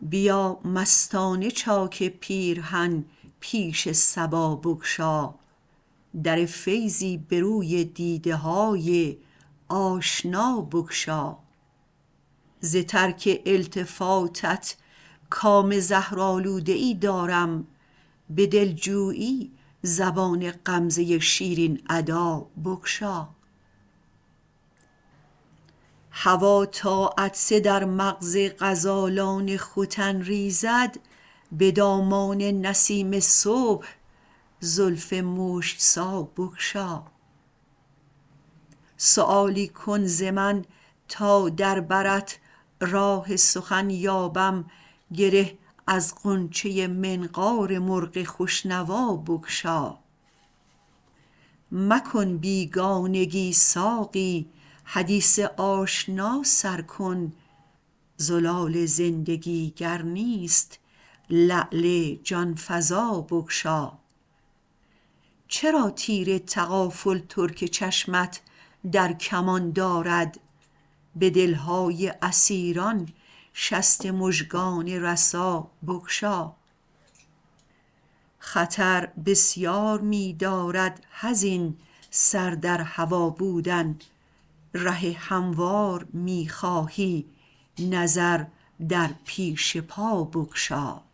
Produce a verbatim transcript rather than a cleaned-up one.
بیا مستانه چاک پیرهن پیش صبا بگشا در فیضی به روی دیده های آشنا بگشا ز ترک التفاتت کام زهرآلوده ای دارم به دلجویی زبان غمزه شیرین ادا بگشا هوا تا عطسه در مغز غزالان ختن ریزد به دامان نسیم صبح زلف مشک سا بگشا سؤالی کن ز من تا در برت راه سخن یابم گره از غنچه منقار مرغ خوش نوا بگشا مکن بیگانگی ساقی حدیث آشنا سر کن زلال زندگی گر نیست لعل جان فزا بگشا چرا تیر تغافل ترک چشمت در کمان دارد به دلهای اسیران شست مژگان رسا بگشا خطر بسیار می دارد حزین سر در هوا بودن ره هموار می خواهی نظر در پیش پا بگشا